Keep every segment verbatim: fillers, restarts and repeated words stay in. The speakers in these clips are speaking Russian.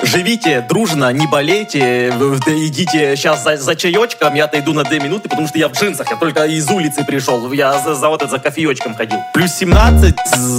Живите дружно, не болейте, вы- вы идите сейчас за, за чаечком, я-то иду на две минуты, потому что я в джинсах, я только из улицы пришел, я за, за вот это, за кофеечком ходил. Плюс семнадцать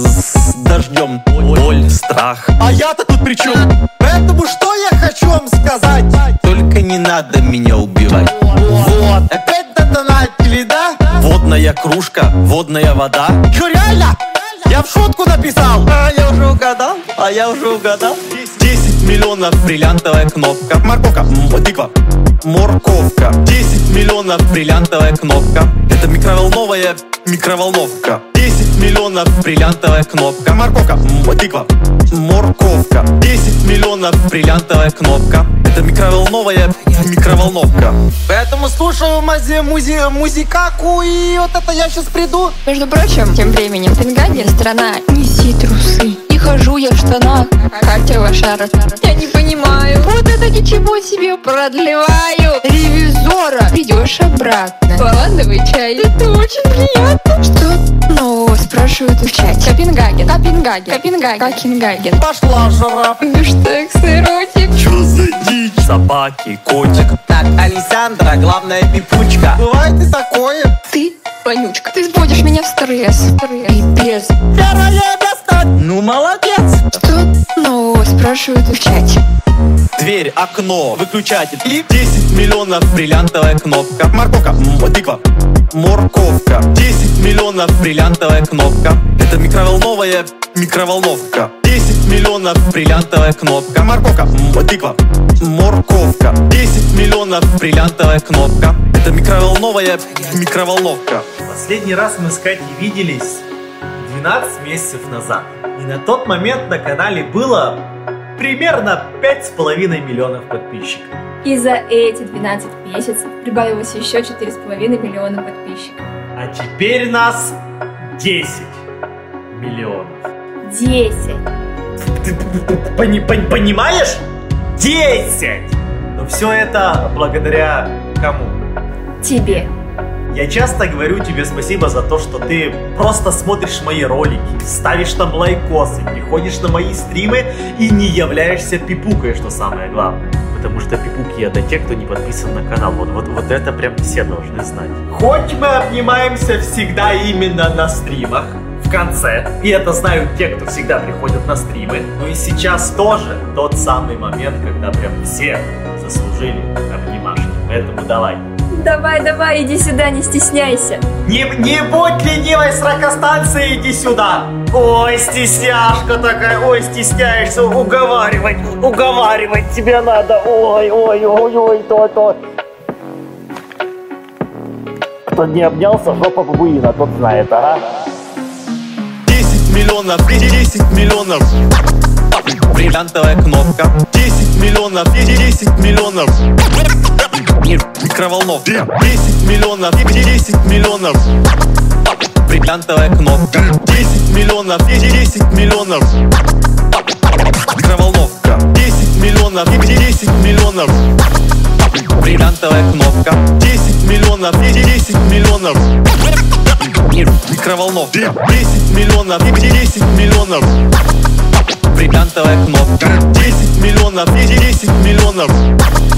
с дождем, ноль страх. А я-то тут при чем? Поэтому что я хочу вам сказать? Только не надо меня убивать. Вот, опять донатили, да? Водная кружка, водная вода. Чё, реально? Я в шутку написал. А я уже угадал, а я уже угадал. десять миллионов бриллиантовая кнопка. Морковка. М, тыква. Морковка. десять миллионов бриллиантовая кнопка. Это микроволновая микроволновка. десять миллионов бриллиантовая кнопка. Морковка. М, тыква. Морковка. десять миллионов бриллиантовая кнопка. Это микроволновая микроволновка. Поэтому слушаю мази, музи, музикаку, и вот это я сейчас приду. Между прочим, тем временем в Пенгаге страна «Неси трусы». И хожу я в штанах, Катя Вашара. Я не понимаю, вот это ничего себе продлеваю. Ревизора ведешь обратно. Лавандовый чай, это очень приятно. Что нового спрашивают в чате? Копенгаген, Копенгаген, Копенгаген, Копенгаген. Пошла жара. Бифштекс, эротик. Чё за дичь? Собаки, котик. Так, Александра, главная пипучка. Бывает и такое. Ты, вонючка, ты сводишь меня в стресс. Пипец. Первое место. Ну, молодец. Что нового спрашивают в чате? Дверь, окно, выключатель. И десять миллионов бриллиантовая кнопка. Морковка. М, тыква. Морковка. десять миллионов бриллиантовая кнопка. Это микроволновая микроволновка. десять миллионов бриллиантовая кнопка. Морковка. М, тыква. Морковка. десять миллионов бриллиантовая кнопка. Это микроволновая микроволновка. Последний раз мы с Катей виделись двенадцать месяцев назад. И на тот момент на канале было примерно пять с половиной миллионов подписчиков. И за эти двенадцать месяцев прибавилось еще четыре с половиной миллиона подписчиков. А теперь нас десять миллионов. десять. Ты пони- пон- понимаешь? десять! Но все это благодаря кому? Тебе. Я часто говорю тебе спасибо за то, что ты просто смотришь мои ролики, ставишь там лайкосы, приходишь на мои стримы и не являешься пипукой, что самое главное. Потому что пипуки это те, кто не подписан на канал. Вот, вот, вот это прям все должны знать. Хоть мы обнимаемся всегда именно на стримах, в конце, и это знают те, кто всегда приходят на стримы, но и сейчас тоже тот самый момент, когда прям все заслужили обнимашки. Поэтому давай. Давай, давай, иди сюда, не стесняйся. Не, не будь ленивой сракостанции, иди сюда. Ой, стесняшка такая, ой, стесняешься, уговаривать, уговаривать тебе надо. Ой, ой, ой, ой, то-то. Кто не обнялся, жопа бабуина, тот знает, ага. десять миллионов, десять миллионов. Бриллиантовая кнопка. десять миллионов, десять миллионов. Микроволновка. десять миллионов, десять миллионов. Бриллиантовая кнопка. десять миллионов, десять миллионов. Микроволновка. десять миллионов, десять миллионов. Бриллиантовая кнопка. десять миллионов, десять миллионов. Микроволновка. десять миллионов, десять миллионов. Бриллиантовая кнопка. десять миллионов, десять миллионов.